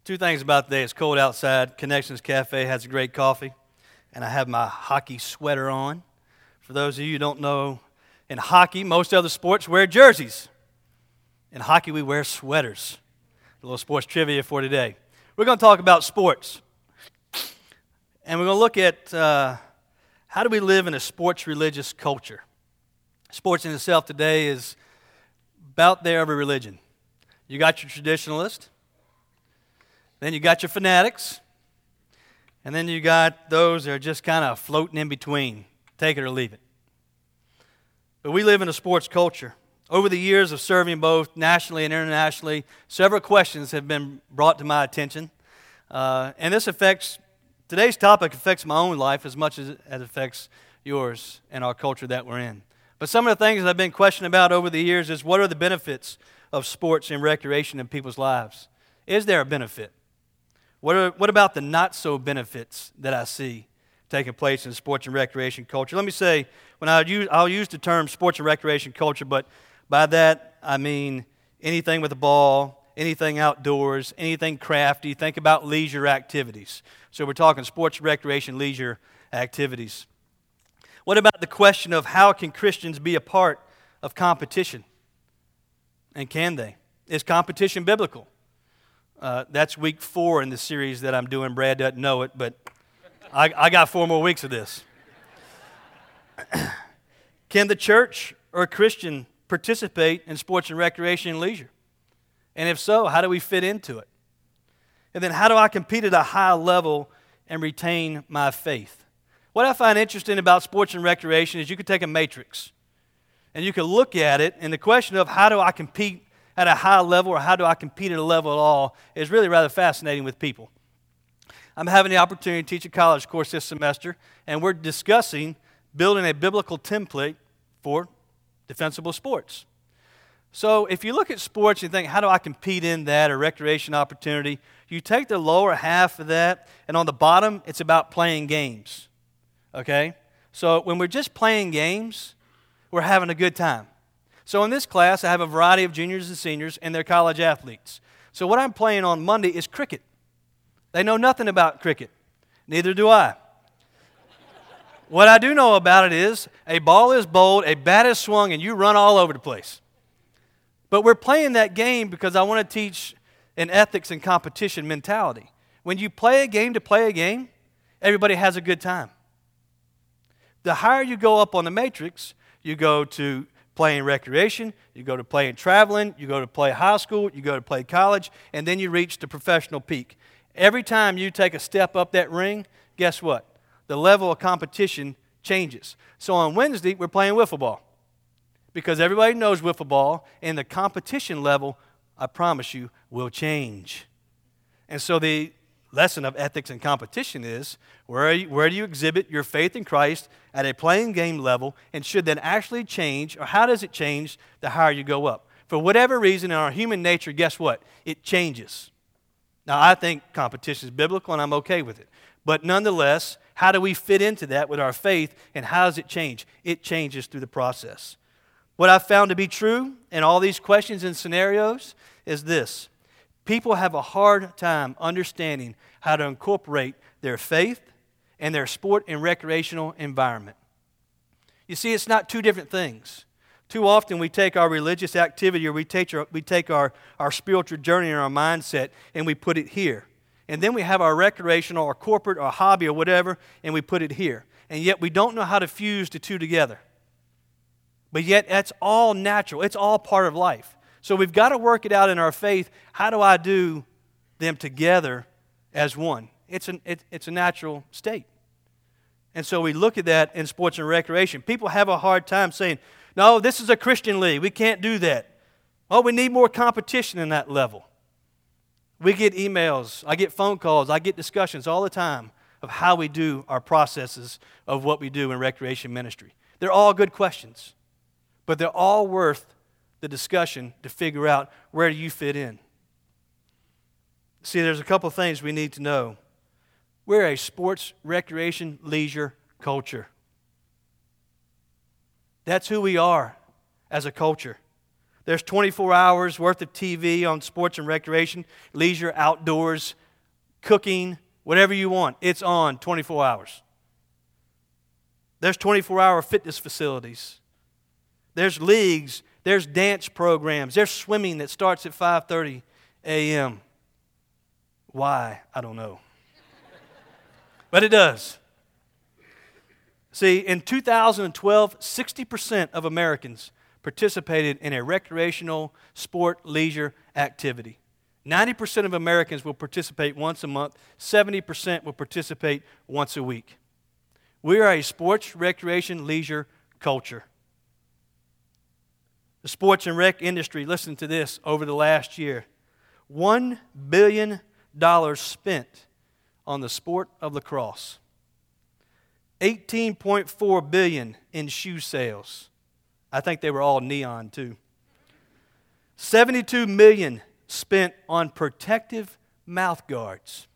Two things about today. It's cold outside. Connections Cafe has a great coffee, and I have my hockey sweater on. For those of you who don't know, in hockey, most other sports wear jerseys. In hockey, we wear sweaters. A little sports trivia for today. We're going to talk about sports, and we're going to look at how do we live in a sports-religious culture. Sports in itself today is about there every religion. You got your traditionalist. Then you got your fanatics, and then you got those that are just kind of floating in between, take it or leave it. But we live in a sports culture. Over the years of serving both nationally and internationally, several questions have been brought to my attention, and today's topic affects my own life as much as it affects yours and our culture that we're in. But some of the things that I've been questioned about over the years is what are the benefits of sports and recreation in people's lives? Is there a benefit? What about the not-so-benefits that I see taking place in sports and recreation culture? Let me say, I'll use the term sports and recreation culture, but by that I mean anything with a ball, anything outdoors, anything crafty. Think about leisure activities. So we're talking sports, recreation, leisure activities. What about the question of how can Christians be a part of competition? And can they? Is competition biblical? That's week 4 in the series that I'm doing. Brad doesn't know it, but I got 4 more weeks of this. Can the church or a Christian participate in sports and recreation and leisure? And if so, how do we fit into it? And then how do I compete at a high level and retain my faith? What I find interesting about sports and recreation is you could take a matrix and you could look at it, and the question of how do I compete at a high level or how do I compete at a level at all is really rather fascinating with people. I'm having the opportunity to teach a college course this semester, and we're discussing building a biblical template for defensible sports. So if you look at sports and you think, how do I compete in that, or recreation opportunity, you take the lower half of that, and on the bottom, it's about playing games. Okay? So when we're just playing games, we're having a good time. So in this class, I have a variety of juniors and seniors, and they're college athletes. So what I'm playing on Monday is cricket. They know nothing about cricket. Neither do I. What I do know about it is a ball is bowled, a bat is swung, and you run all over the place. But we're playing that game because I want to teach an ethics and competition mentality. When you play a game to play a game, everybody has a good time. The higher you go up on the matrix, you go to playing recreation, you go to playing traveling, you go to play high school, you go to play college, and then you reach the professional peak. Every time you take a step up that ring, guess what? The level of competition changes. So on Wednesday, we're playing wiffle ball because everybody knows wiffle ball, and the competition level, I promise you, will change. And so the lesson of ethics and competition is where do you exhibit your faith in Christ at a playing game level, and should that actually change, or how does it change the higher you go up? For whatever reason in our human nature, guess what? It changes. Now, I think competition is biblical, and I'm okay with it. But nonetheless, how do we fit into that with our faith, and how does it change? It changes through the process. What I've found to be true in all these questions and scenarios is this. People have a hard time understanding how to incorporate their faith and their sport and recreational environment. You see, it's not two different things. Too often we take our religious activity, or we take our spiritual journey and our mindset, and we put it here. And then we have our recreational or corporate or hobby or whatever, and we put it here. And yet we don't know how to fuse the two together. But yet that's all natural. It's all part of life. So we've got to work it out in our faith. How do I do them together as one? It's a natural state. And so we look at that in sports and recreation. People have a hard time saying, no, this is a Christian league. We can't do that. Oh, we need more competition in that level. We get emails, I get phone calls, I get discussions all the time of how we do our processes of what we do in recreation ministry. They're all good questions, but they're all worth the discussion to figure out where do you fit in. See, there's a couple of things we need to know. We're a sports, recreation, leisure culture. That's who we are as a culture. There's 24 hours worth of TV on sports and recreation, leisure, outdoors, cooking, whatever you want. It's on 24 hours. There's 24-hour fitness facilities. There's leagues. There's dance programs. There's swimming that starts at 5:30 a.m. Why? I don't know. But it does. See, in 2012, 60% of Americans participated in a recreational sport leisure activity. 90% of Americans will participate once a month. 70% will participate once a week. We are a sports, recreation, leisure culture. The sports and rec industry, listen to this, over the last year, $1 billion spent on the sport of lacrosse. $18.4 billion in shoe sales. I think they were all neon too. $72 million spent on protective mouth guards.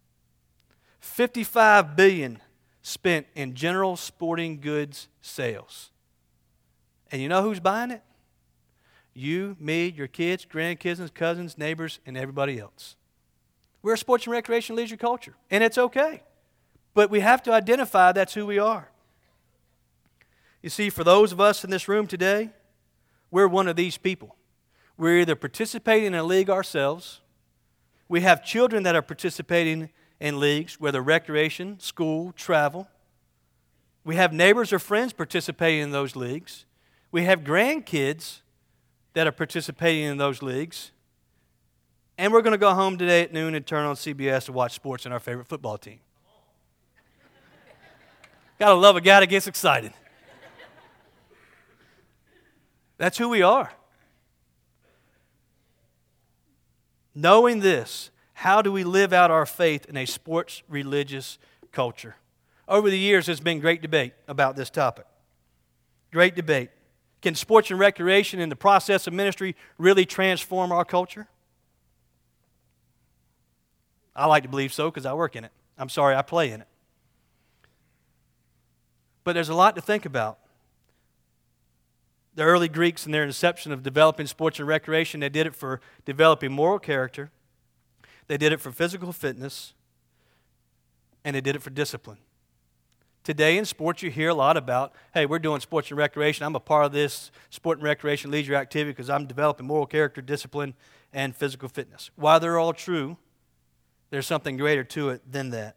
$55 billion spent in general sporting goods sales. And you know who's buying it? You, me, your kids, grandkids, cousins, neighbors, and everybody else. We're a sports and recreation leisure culture, and it's okay. But we have to identify that's who we are. You see, for those of us in this room today, we're one of these people. We're either participating in a league ourselves, we have children that are participating in leagues, whether recreation, school, travel. We have neighbors or friends participating in those leagues. We have grandkids that are participating in those leagues. And we're going to go home today at noon and turn on CBS to watch sports and our favorite football team. Gotta love a guy that gets excited. That's who we are. Knowing this, how do we live out our faith in a sports religious culture? Over the years, there's been great debate about this topic. Great debate. Can sports and recreation in the process of ministry really transform our culture? I like to believe so because I work in it. I'm sorry, I play in it. But there's a lot to think about. The early Greeks, in their inception of developing sports and recreation, they did it for developing moral character, they did it for physical fitness, and they did it for discipline. Today in sports, you hear a lot about, hey, we're doing sports and recreation. I'm a part of this sport and recreation leisure activity because I'm developing moral character, discipline, and physical fitness. While they're all true, there's something greater to it than that.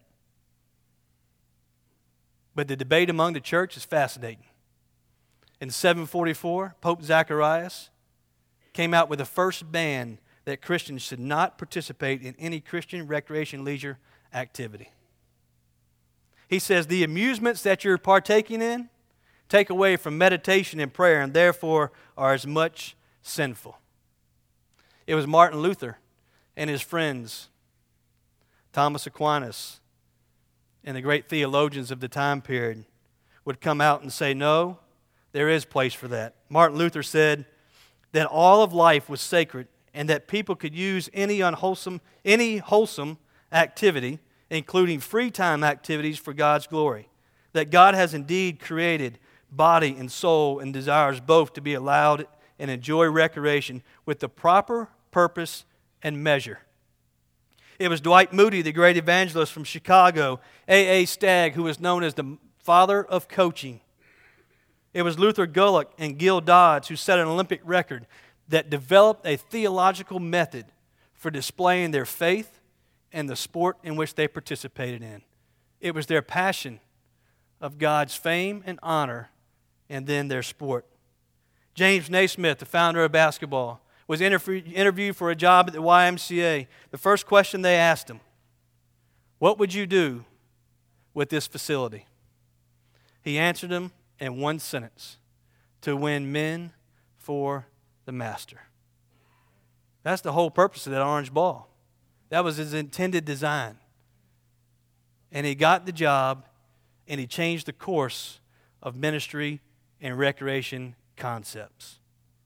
But the debate among the church is fascinating. In 744, Pope Zacharias came out with the first ban that Christians should not participate in any Christian recreation leisure activity. He says the amusements that you're partaking in take away from meditation and prayer and therefore are as much sinful. It was Martin Luther and his friends, Thomas Aquinas, and the great theologians of the time period would come out and say, no, there is place for that. Martin Luther said that all of life was sacred and that people could use any wholesome activity, including free time activities, for God's glory. That God has indeed created body and soul and desires both to be allowed and enjoy recreation with the proper purpose and measure. It was Dwight Moody, the great evangelist from Chicago, A.A. Stagg, who was known as the father of coaching. It was Luther Gulick and Gil Dodds who set an Olympic record that developed a theological method for displaying their faith and the sport in which they participated in. It was their passion of God's fame and honor and then their sport. James Naismith, the founder of basketball, was interviewed for a job at the YMCA. The first question they asked him, what would you do with this facility? He answered them in one sentence, to win men for the master. That's the whole purpose of that orange ball. That was his intended design. And he got the job, and he changed the course of ministry and recreation concepts.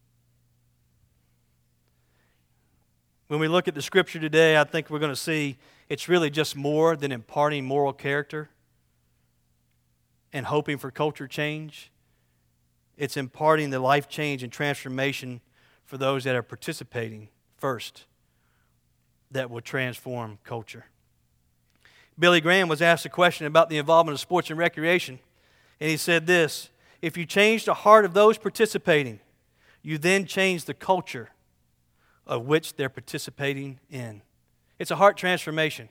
When we look at the Scripture today, I think we're going to see it's really just more than imparting moral character and hoping for culture change. It's imparting the life change and transformation for those that are participating first that will transform culture. Billy Graham was asked a question about the involvement of sports and recreation, and he said this: if you change the heart of those participating, you then change the culture of which they're participating in. It's a heart transformation.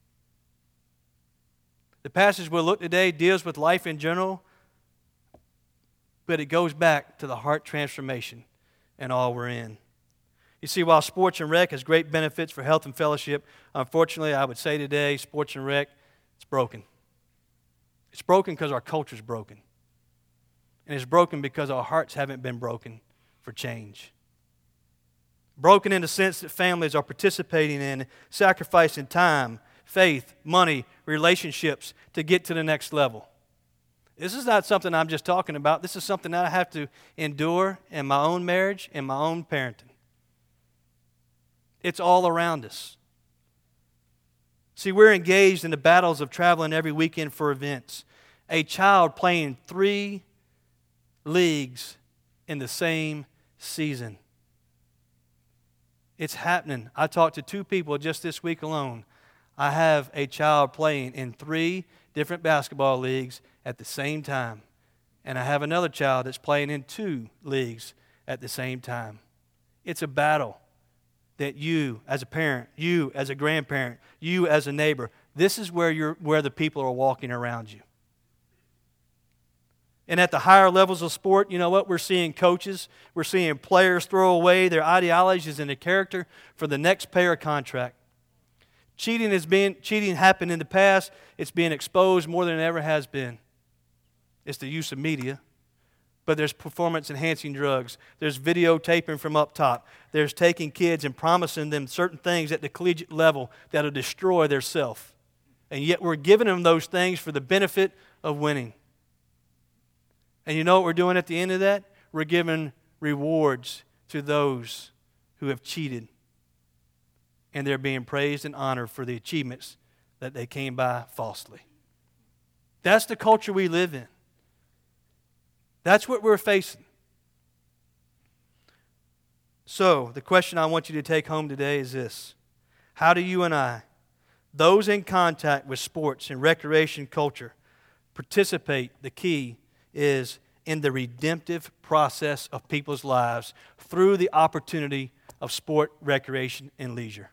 The passage we'll look today deals with life in general, but it goes back to the heart transformation and all we're in. You see, while sports and rec has great benefits for health and fellowship, unfortunately, I would say today, sports and rec, it's broken. It's broken because our culture's broken. And it's broken because our hearts haven't been broken for change. Broken in the sense that families are participating in, sacrificing time, faith, money, relationships to get to the next level. This is not something I'm just talking about. This is something that I have to endure in my own marriage and my own parenting. It's all around us. See, we're engaged in the battles of traveling every weekend for events. A child playing 3 leagues in the same season. It's happening. I talked to 2 people just this week alone. I have a child playing in 3 different basketball leagues at the same time. And I have another child that's playing in 2 leagues at the same time. It's a battle that you as a parent, you as a grandparent, you as a neighbor, this is where the people are walking around you. And at the higher levels of sport, you know what? We're seeing coaches, we're seeing players throw away their ideologies and their character for the next player contract. Cheating happened in the past. It's being exposed more than it ever has been. It's the use of media. But there's performance-enhancing drugs. There's videotaping from up top. There's taking kids and promising them certain things at the collegiate level that will destroy their self. And yet we're giving them those things for the benefit of winning. And you know what we're doing at the end of that? We're giving rewards to those who have cheated. And they're being praised and honored for the achievements that they came by falsely. That's the culture we live in. That's what we're facing. So, the question I want you to take home today is this: how do you and I, those in contact with sports and recreation culture, participate? The key is in the redemptive process of people's lives through the opportunity of sport, recreation, and leisure.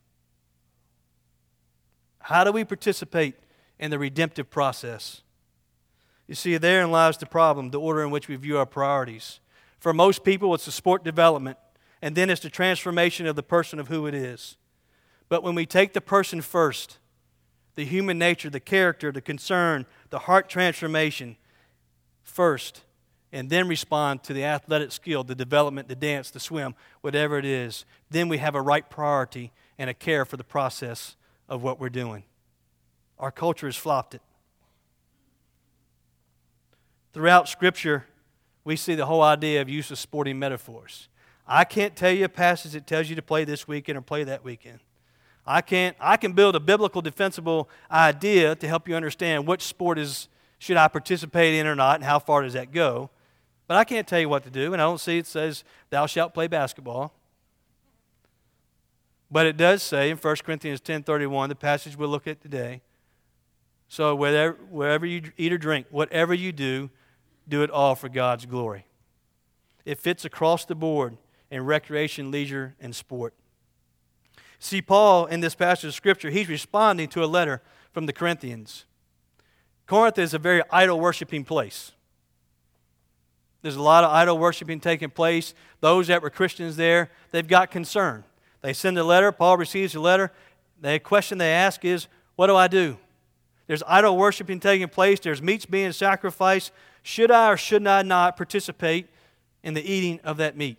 How do we participate in the redemptive process? You see, therein lies the problem, the order in which we view our priorities. For most people, it's the sport development, and then it's the transformation of the person of who it is. But when we take the person first, the human nature, the character, the concern, the heart transformation first, and then respond to the athletic skill, the development, the dance, the swim, whatever it is, then we have a right priority and a care for the process of what we're doing. Our culture has flopped it. Throughout Scripture, we see the whole idea of use of sporting metaphors. I can't tell you a passage that tells you to play this weekend or play that weekend. I can build a biblical defensible idea to help you understand which sport should I participate in or not, and how far does that go. But I can't tell you what to do, and I don't see it says, thou shalt play basketball. But it does say in 1 Corinthians 10:31, the passage we'll look at today, so wherever you eat or drink, whatever you do it all for God's glory. It fits across the board in recreation, leisure, and sport. See, Paul, in this passage of Scripture, he's responding to a letter from the Corinthians. Corinth is a very idol-worshiping place. There's a lot of idol-worshiping taking place. Those that were Christians there, they've got concern. They send a letter. Paul receives a letter. The question they ask is, what do I do? There's idol-worshiping taking place. There's meats being sacrificed. Should I or should I not participate in the eating of that meat?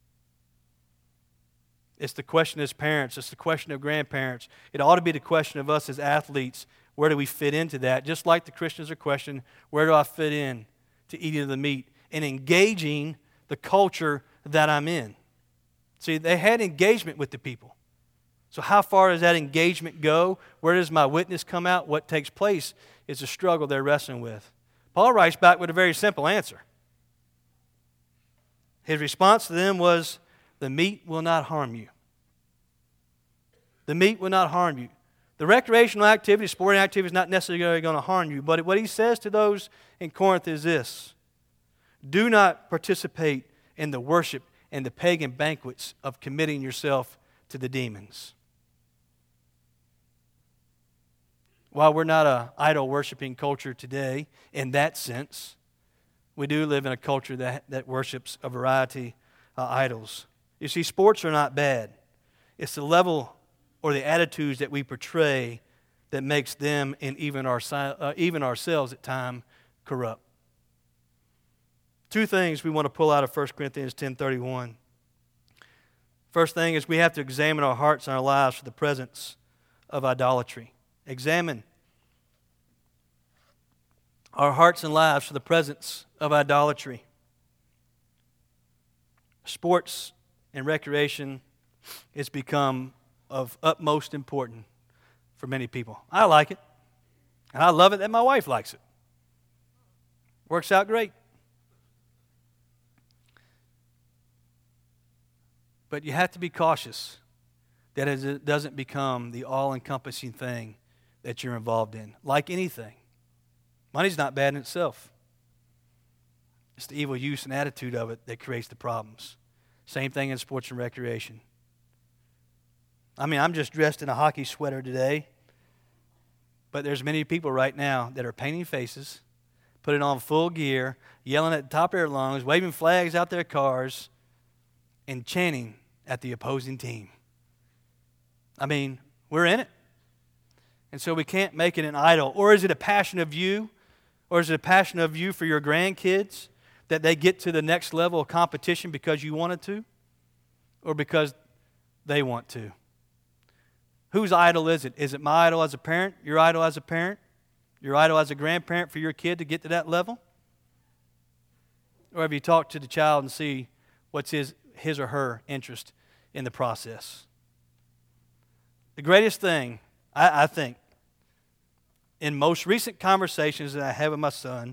It's the question as parents. It's the question of grandparents. It ought to be the question of us as athletes. Where do we fit into that? Just like the Christians are questioning, where do I fit in to eating of the meat and engaging the culture that I'm in? See, they had engagement with the people. So how far does that engagement go? Where does my witness come out? What takes place is a struggle they're wrestling with. Paul writes back with a very simple answer. His response to them was, the meat will not harm you. The meat will not harm you. The recreational activity, sporting activity is not necessarily going to harm you. But what he says to those in Corinth is this: do not participate in the worship and the pagan banquets of committing yourself to the demons. While we're not an idol-worshiping culture today in that sense, we do live in a culture that worships a variety of idols. You see, sports are not bad. It's the level or the attitudes that we portray that makes them and even ourselves at times corrupt. Two things we want to pull out of 1 Corinthians 10:31. First thing is we have to examine our hearts and our lives for the presence of idolatry. Examine our hearts and lives for the presence of idolatry. Sports and recreation has become of utmost importance for many people. I like it, and I love it that my wife likes it. Works out great. But you have to be cautious that it doesn't become the all-encompassing thing that you're involved in. Like anything, money's not bad in itself. It's the evil use and attitude of it that creates the problems. Same thing in sports and recreation. I mean, I'm just dressed in a hockey sweater today, but there's many people right now that are painting faces, putting on full gear, yelling at the top of their lungs, waving flags out their cars, and chanting at the opposing team. I mean, we're in it. And so we can't make it an idol. Or is it a passion of you? Or is it a passion of you for your grandkids that they get to the next level of competition because you wanted to? Or because they want to? Whose idol is it? Is it my idol as a parent? Your idol as a parent? Your idol as a grandparent for your kid to get to that level? Or have you talked to the child and see what's his or her interest in the process? The greatest thing, I think, in most recent conversations that I had with my son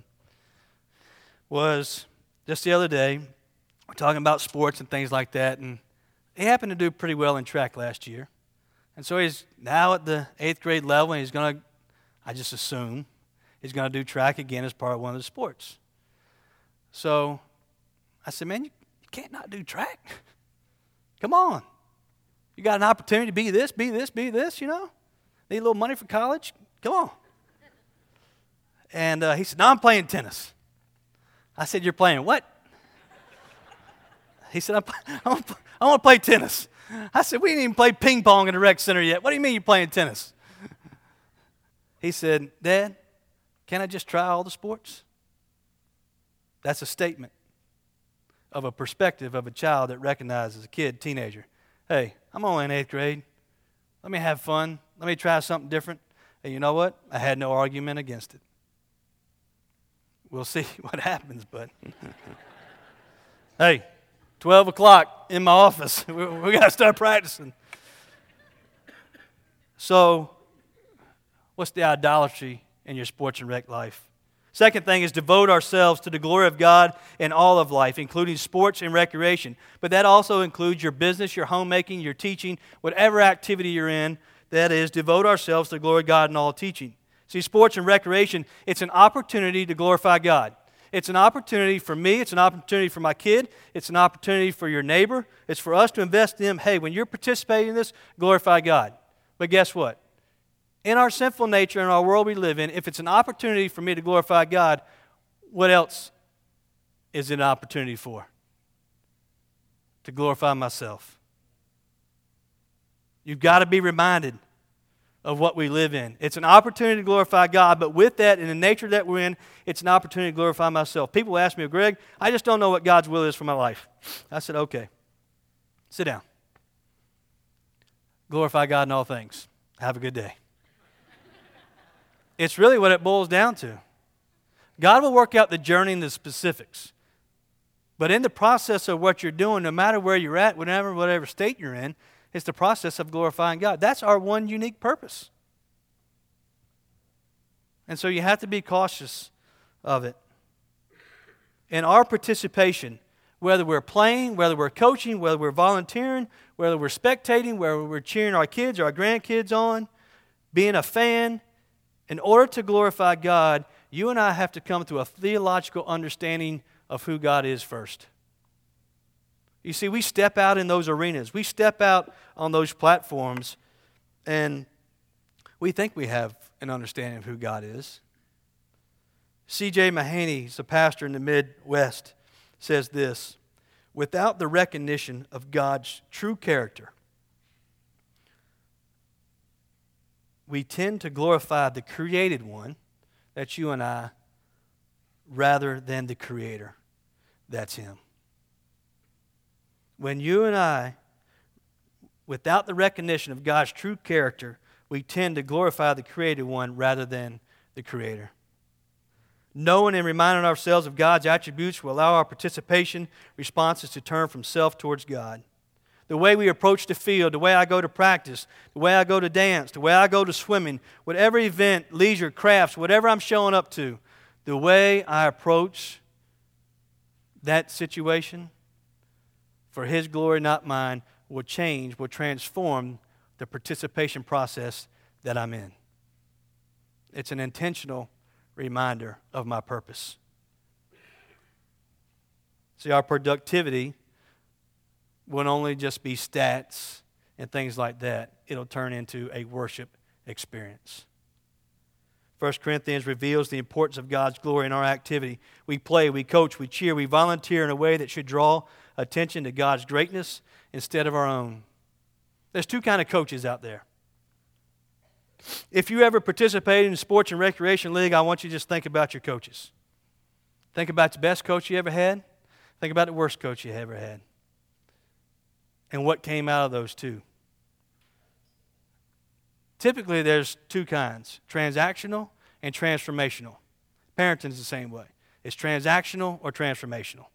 was just the other day, we're talking about sports and things like that, and he happened to do pretty well in track last year. And so he's now at the 8th grade level, and he's going to, I just assume, he's going to do track again as part of one of the sports. So I said, man, you can't not do track. Come on. You got an opportunity to be this, you know? Need a little money for college? Come on. And he said, no, I'm playing tennis. I said, you're playing what? He said, I want to play tennis. I said, we didn't even play ping pong in the rec center yet. What do you mean you're playing tennis? He said, Dad, can I just try all the sports? That's a statement of a perspective of a child that recognizes a kid, teenager. Hey, I'm only in 8th grade. Let me have fun. Let me try something different. And you know what? I had no argument against it. We'll see what happens, but hey, 12 o'clock in my office. We got to start practicing. So, what's the idolatry in your sports and rec life? Second thing is devote ourselves to the glory of God in all of life, including sports and recreation. But that also includes your business, your homemaking, your teaching, whatever activity you're in. That is, devote ourselves to the glory of God in all teaching. See, sports and recreation, it's an opportunity to glorify God. It's an opportunity for me. It's an opportunity for my kid. It's an opportunity for your neighbor. It's for us to invest in them. Hey, when you're participating in this, glorify God. But guess what? In our sinful nature, in our world we live in, if it's an opportunity for me to glorify God, what else is it an opportunity for? To glorify myself. You've got to be reminded of what we live in. It's an opportunity to glorify God, but with that, in the nature that we're in, it's an opportunity to glorify myself. People ask me, Greg, I just don't know what God's will is for my life. I said, okay, sit down. Glorify God in all things. Have a good day. It's really what it boils down to. God will work out the journey and the specifics. But in the process of what you're doing, no matter where you're at, whatever state you're in, it's the process of glorifying God. That's our one unique purpose. And so you have to be cautious of it. In our participation, Whether we're playing, whether we're coaching, whether we're volunteering, whether we're spectating, whether we're cheering our kids or our grandkids on, being a fan, in order to glorify God, you and I have to come to a theological understanding of who God is first. You see, we step out in those arenas. We step out on those platforms, and we think we have an understanding of who God is. C.J. Mahaney, he's a pastor in the Midwest, says this: without the recognition of God's true character, we tend to glorify the created one, that's you and I, rather than the Creator, that's Him. When you and I, without the recognition of God's true character, we tend to glorify the created one rather than the Creator. Knowing and reminding ourselves of God's attributes will allow our participation responses to turn from self towards God. The way we approach the field, the way I go to practice, the way I go to dance, the way I go to swimming, whatever event, leisure, crafts, whatever I'm showing up to, the way I approach that situation for His glory, not mine, will change, will transform the participation process that I'm in. It's an intentional reminder of my purpose. See, our productivity won't only just be stats and things like that. It'll turn into a worship experience. 1 Corinthians reveals the importance of God's glory in our activity. We play, we coach, we cheer, we volunteer in a way that should draw attention to God's greatness instead of our own. There's two kinds of coaches out there. If you ever participated in a sports and recreation league, I want you to just think about your coaches. Think about the best coach you ever had. Think about the worst coach you ever had. And what came out of those two. Typically, there's two kinds, transactional and transformational. Parenting is the same way. It's transactional or transformational.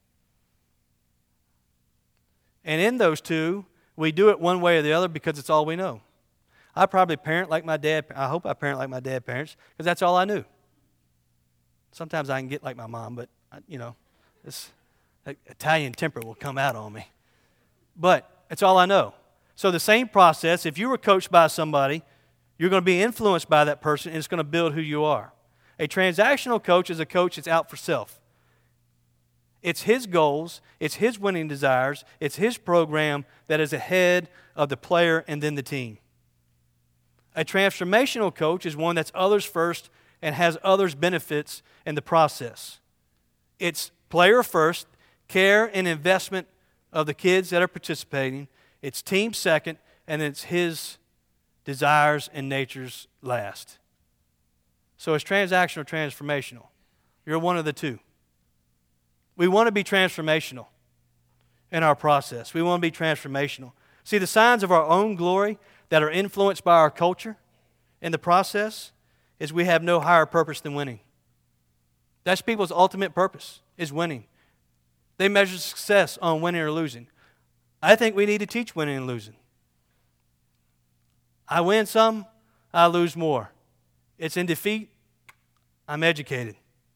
And in those two, we do it one way or the other because it's all we know. I probably parent like my dad. I hope I parent like my dad parents because that's all I knew. Sometimes I can get like my mom, but, this Italian temper will come out on me. But it's all I know. So the same process, if you were coached by somebody, you're going to be influenced by that person, and it's going to build who you are. A transactional coach is a coach that's out for self. It's his goals, it's his winning desires, it's his program that is ahead of the player and then the team. A transformational coach is one that's others first and has others' benefits in the process. It's player first, care and investment of the kids that are participating. It's team second, and it's his desires and natures last. So it's transactional or transformational. You're one of the two. We want to be transformational in our process. We want to be transformational. See, the signs of our own glory that are influenced by our culture in the process is we have no higher purpose than winning. That's people's ultimate purpose, is winning. They measure success on winning or losing. I think we need to teach winning and losing. I win some, I lose more. It's in defeat, I'm educated.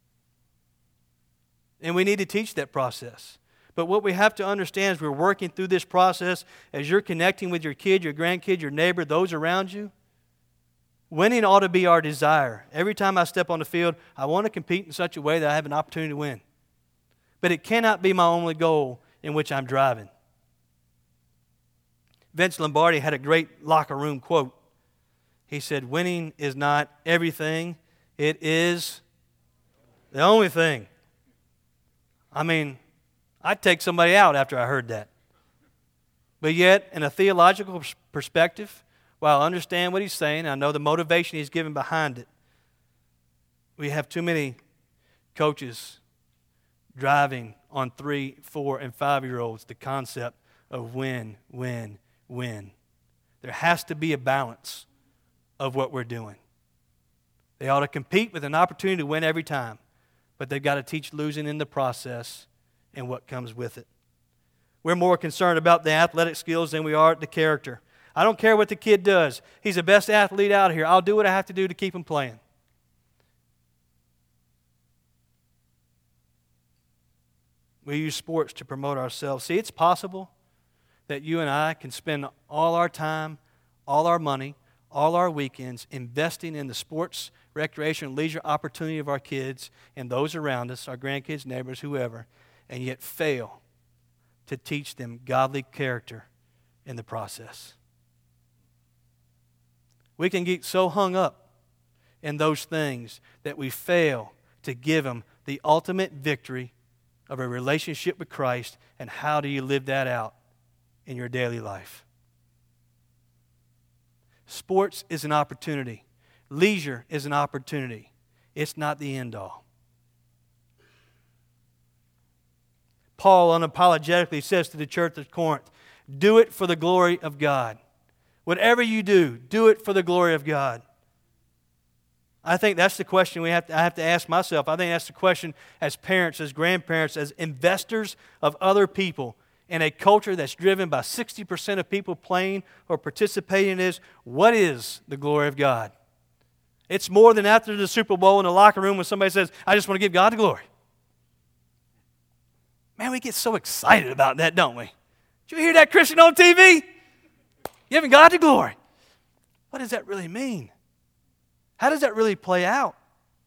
And we need to teach that process. But what we have to understand as we're working through this process, as you're connecting with your kid, your grandkid, your neighbor, those around you, winning ought to be our desire. Every time I step on the field, I want to compete in such a way that I have an opportunity to win. But it cannot be my only goal in which I'm driving. Vince Lombardi had a great locker room quote. He said, winning is not everything, it is the only thing. I'd take somebody out after I heard that. But yet, in a theological perspective, while I understand what he's saying, I know the motivation he's given behind it, we have too many coaches driving on 3, 4, and 5-year-olds the concept of win, win, win. There has to be a balance of what we're doing. They ought to compete with an opportunity to win every time, but they've got to teach losing in the process and what comes with it. We're more concerned about the athletic skills than we are the character. I don't care what the kid does. He's the best athlete out here. I'll do what I have to do to keep him playing. We use sports to promote ourselves. See, it's possible that you and I can spend all our time, all our money, all our weekends investing in the sports, recreation, leisure opportunity of our kids and those around us, our grandkids, neighbors, whoever, and yet fail to teach them godly character in the process. We can get so hung up in those things that we fail to give them the ultimate victory of a relationship with Christ, and how do you live that out in your daily life? Sports is an opportunity. Leisure is an opportunity. It's not the end all. Paul unapologetically says to the church of Corinth, do it for the glory of God. Whatever you do, do it for the glory of God. I think that's the question I have to ask myself. I think that's the question as parents, as grandparents, as investors of other people in a culture that's driven by 60% of people playing or participating in this. What is the glory of God? It's more than after the Super Bowl in the locker room when somebody says, I just want to give God the glory. Man, we get so excited about that, don't we? Did you hear that Christian on TV? Giving God the glory. What does that really mean? How does that really play out?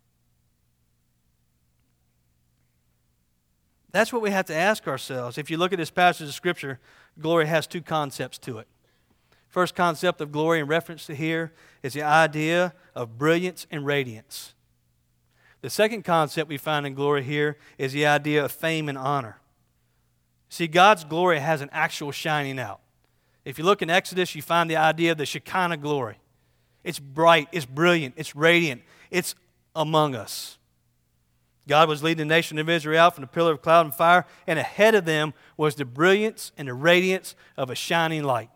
That's what we have to ask ourselves. If you look at this passage of Scripture, glory has two concepts to it. First concept of glory in reference to here is the idea of brilliance and radiance. The second concept we find in glory here is the idea of fame and honor. See, God's glory has an actual shining out. If you look in Exodus, you find the idea of the Shekinah glory. It's bright, it's brilliant, it's radiant, it's among us. God was leading the nation of Israel out from the pillar of cloud and fire, and ahead of them was the brilliance and the radiance of a shining light.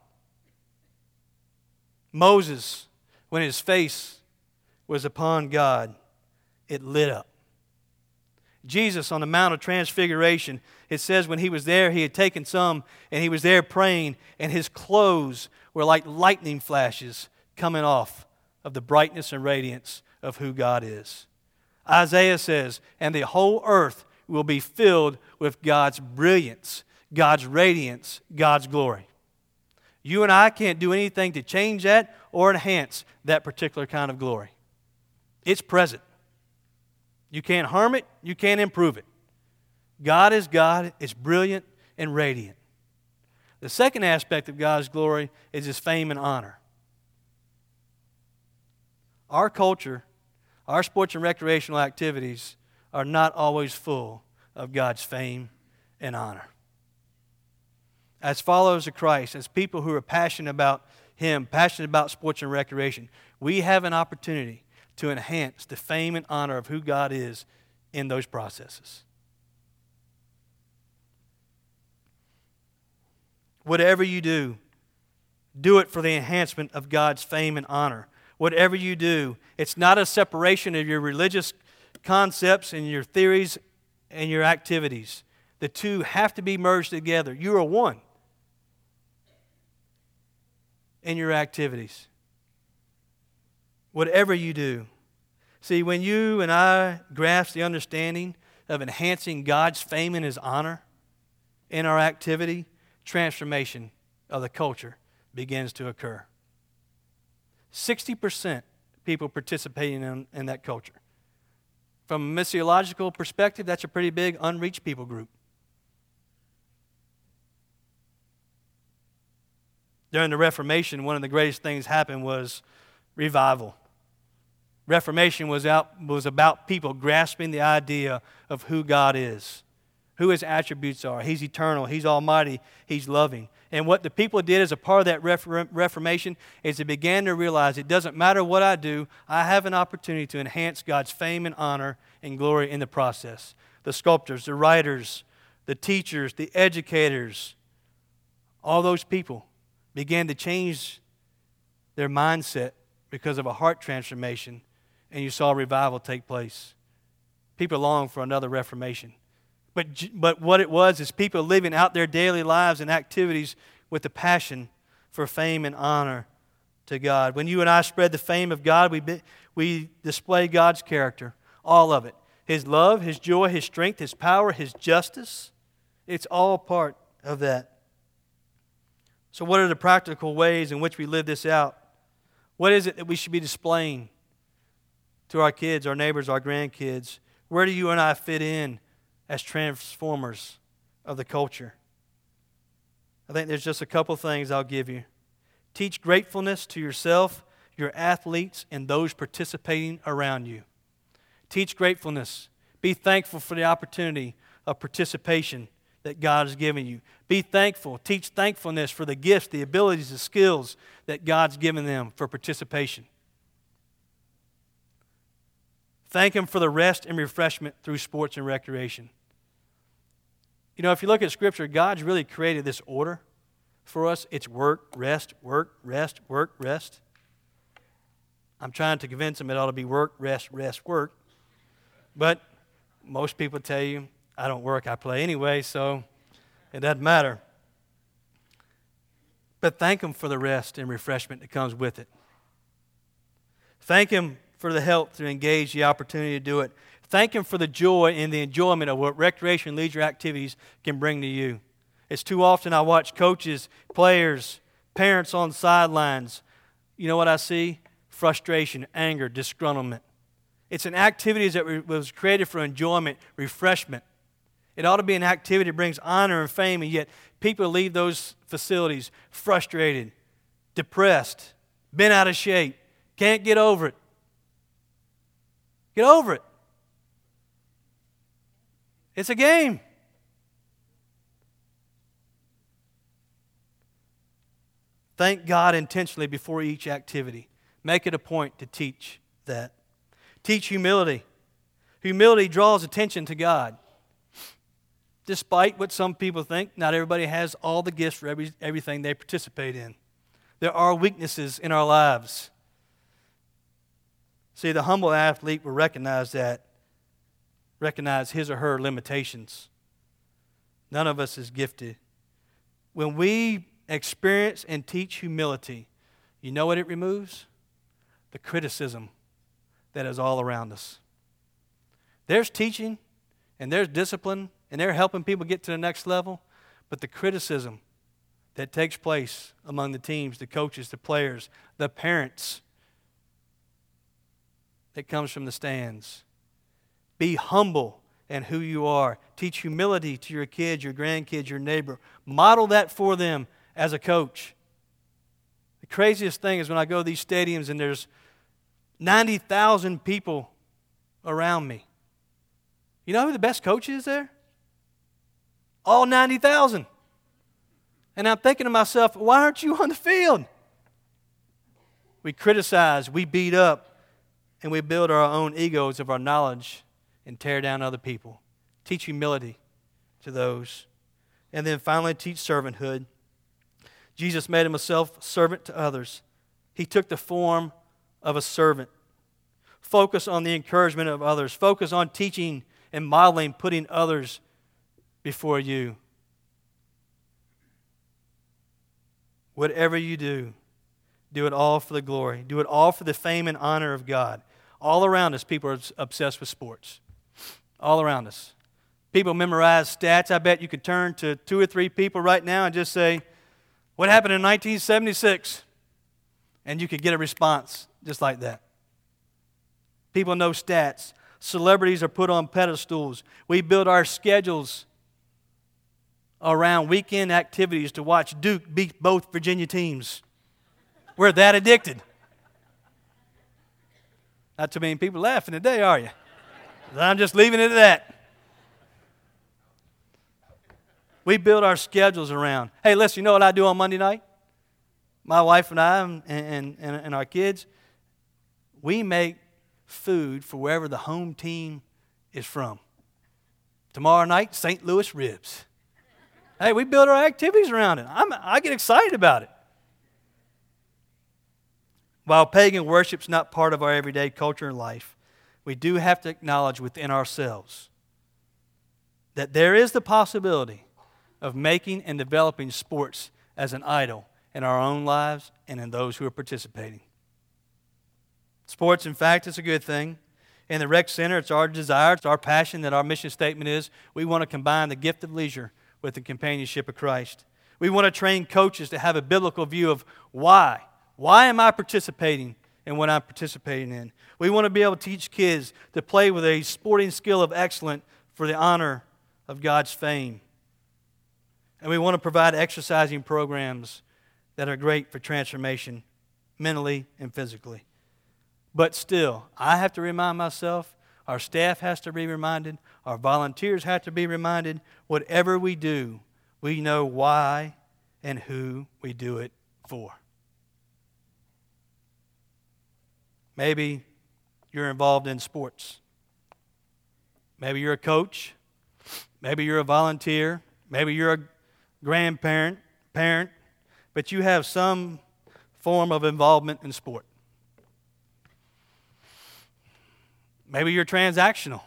Moses, when his face was upon God, it lit up. Jesus on the Mount of Transfiguration, it says when he was there, he had taken some, and he was there praying, and his clothes were like lightning flashes coming off of the brightness and radiance of who God is. Isaiah says, and the whole earth will be filled with God's brilliance, God's radiance, God's glory. You and I can't do anything to change that or enhance that particular kind of glory. It's present. You can't harm it, you can't improve it. God is God, it's brilliant and radiant. The second aspect of God's glory is His fame and honor. Our culture, our sports and recreational activities are not always full of God's fame and honor. As followers of Christ, as people who are passionate about Him, passionate about sports and recreation, we have an opportunity to enhance the fame and honor of who God is in those processes. Whatever you do, do it for the enhancement of God's fame and honor. Whatever you do, it's not a separation of your religious concepts and your theories and your activities. The two have to be merged together. You are one in your activities. Whatever you do. See, when you and I grasp the understanding of enhancing God's fame and His honor in our activity, transformation of the culture begins to occur. 60% people participating in that culture. From a missiological perspective, that's a pretty big unreached people group. During the Reformation, one of the greatest things happened was revival. Reformation was about people grasping the idea of who God is, who His attributes are. He's eternal, He's almighty, He's loving. And what the people did as a part of that Reformation is they began to realize it doesn't matter what I do, I have an opportunity to enhance God's fame and honor and glory in the process. The sculptors, the writers, the teachers, the educators, all those people began to change their mindset because of a heart transformation, and you saw revival take place. People longed for another Reformation. But what it was is people living out their daily lives and activities with a passion for fame and honor to God. When you and I spread the fame of God, we display God's character, all of it. His love, His joy, His strength, His power, His justice. It's all part of that. So what are the practical ways in which we live this out? What is it that we should be displaying to our kids, our neighbors, our grandkids? Where do you and I fit in as transformers of the culture? I think there's just a couple things I'll give you. Teach gratefulness to yourself, your athletes, and those participating around you. Teach gratefulness. Be thankful for the opportunity of participation that God has given you. Be thankful. Teach thankfulness for the gifts, the abilities, the skills that God's given them for participation. Thank Him for the rest and refreshment through sports and recreation. You know, if you look at Scripture, God's really created this order for us. It's work, rest, work, rest, work, rest. I'm trying to convince them it ought to be work, rest, rest, work. But most people tell you, I don't work, I play anyway, so it doesn't matter. But thank Him for the rest and refreshment that comes with it. Thank Him for the help to engage the opportunity to do it. Thank Him for the joy and the enjoyment of what recreation and leisure activities can bring to you. It's too often I watch coaches, players, parents on sidelines. You know what I see? Frustration, anger, disgruntlement. It's an activity that was created for enjoyment, refreshment. It ought to be an activity that brings honor and fame, and yet people leave those facilities frustrated, depressed, bent out of shape, can't get over it. Get over it. It's a game. Thank God intentionally before each activity. Make it a point to teach that. Teach humility. Humility draws attention to God. Despite what some people think, not everybody has all the gifts for everything they participate in. There are weaknesses in our lives. See, the humble athlete will recognize his or her limitations. None of us is gifted. When we experience and teach humility, you know what it removes? The criticism that is all around us. There's teaching and there's discipline and they're helping people get to the next level, but the criticism that takes place among the teams, the coaches, the players, the parents, that comes from the stands. Be humble in who you are. Teach humility to your kids, your grandkids, your neighbor. Model that for them as a coach. The craziest thing is when I go to these stadiums and there's 90,000 people around me. You know who the best coach is there? All 90,000. And I'm thinking to myself, why aren't you on the field? We criticize, we beat up, and we build our own egos of our knowledge and tear down other people. Teach humility to those. And then finally, teach servanthood. Jesus made himself servant to others. He took the form of a servant. Focus on the encouragement of others. Focus on teaching and modeling, putting others before you. Whatever you do, do it all for the glory. Do it all for the fame and honor of God. All around us, people are obsessed with sports. All around us. People memorize stats. I bet you could turn to 2 or 3 people right now and just say, what happened in 1976? And you could get a response just like that. People know stats. Celebrities are put on pedestals. We build our schedules around weekend activities to watch Duke beat both Virginia teams. We're that addicted. Not too many people laughing today, are you? I'm just leaving it at that. We build our schedules around. Hey, listen, you know what I do on Monday night? My wife and I and our kids, we make food for wherever the home team is from. Tomorrow night, St. Louis ribs. Hey, we build our activities around it. I get excited about it. While pagan worship's not part of our everyday culture and life, we do have to acknowledge within ourselves that there is the possibility of making and developing sports as an idol in our own lives and in those who are participating. Sports, in fact, is a good thing. In the Rec Center, it's our desire, it's our passion that our mission statement is we want to combine the gift of leisure with the companionship of Christ. We want to train coaches to have a biblical view of why. Why am I participating in what I'm participating in? We want to be able to teach kids to play with a sporting skill of excellence for the honor of God's fame. And we want to provide exercising programs that are great for transformation, mentally and physically. But still, I have to remind myself, our staff has to be reminded, our volunteers have to be reminded, whatever we do, we know why and who we do it for. Maybe you're involved in sports. Maybe you're a coach. Maybe you're a volunteer. Maybe you're a grandparent, parent, but you have some form of involvement in sport. Maybe you're transactional.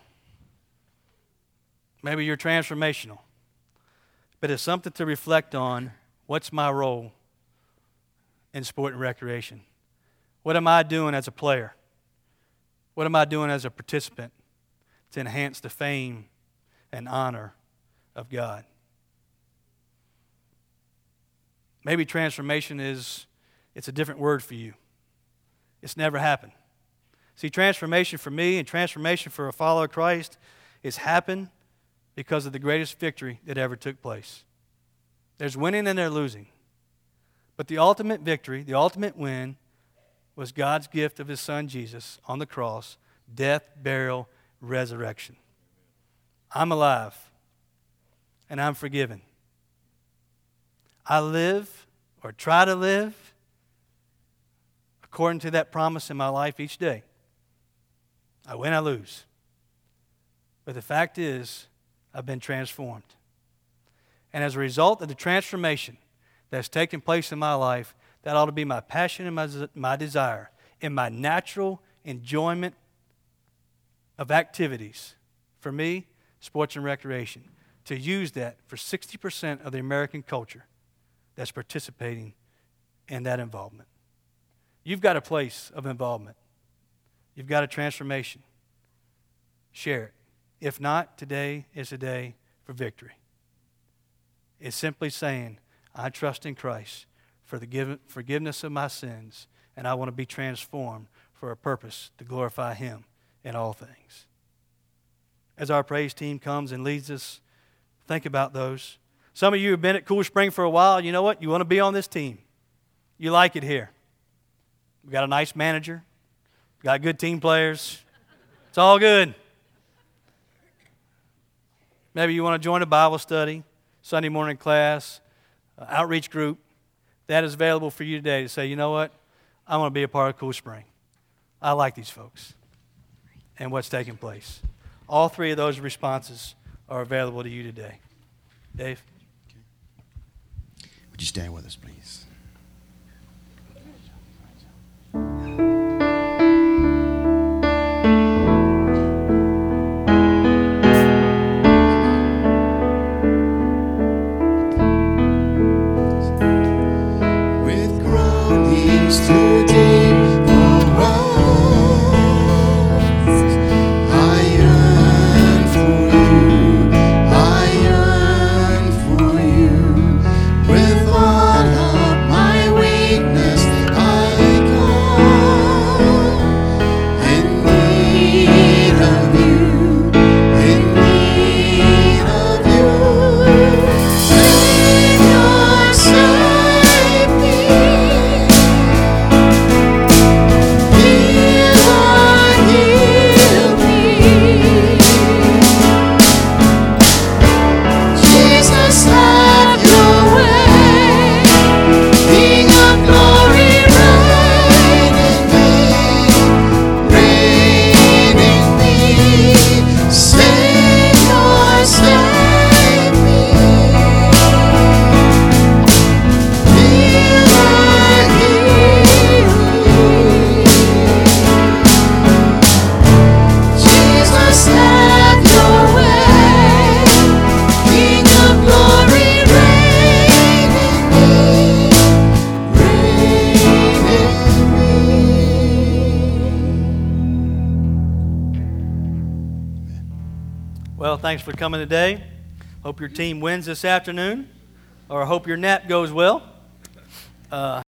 Maybe you're transformational. But it's something to reflect on. What's my role in sport and recreation? What am I doing as a player? What am I doing as a participant to enhance the fame and honor of God? Maybe transformation it's a different word for you. It's never happened. See, transformation for me and transformation for a follower of Christ is happened because of the greatest victory that ever took place. There's winning and there's losing. But the ultimate victory, the ultimate win, was God's gift of His Son Jesus on the cross, death, burial, resurrection. I'm alive, and I'm forgiven. I live, or try to live, according to that promise in my life each day. I win, I lose. But the fact is, I've been transformed. And as a result of the transformation that's taken place in my life, that ought to be my passion and my desire, in my natural enjoyment of activities. For me, sports and recreation. To use that for 60% of the American culture that's participating in that involvement. You've got a place of involvement. You've got a transformation. Share it. If not, today is a day for victory. It's simply saying, I trust in Christ for the forgiveness of my sins, and I want to be transformed for a purpose to glorify Him in all things. As our praise team comes and leads us, think about those. Some of you have been at Cool Spring for a while. You know what? You want to be on this team. You like it here. We've got a nice manager. We've got good team players. It's all good. Maybe you want to join a Bible study, Sunday morning class, outreach group. That is available for you today to say, you know what? I want to be a part of Cool Spring. I like these folks and what's taking place. All three of those responses are available to you today. Dave? Would you stand with us, please? With groanings too deep for us, I yearn for you. I yearn for you. With all of my weakness, I come in need of you, in need of you. Savior, save me. Healer, heal me. Jesus, have your way. King of glory, reign in me. Savior, save me. Healer, heal me. Jesus, have your way. King of glory, reign in me. Well, thanks for coming today. Hope your team wins this afternoon, or I hope your nap goes well.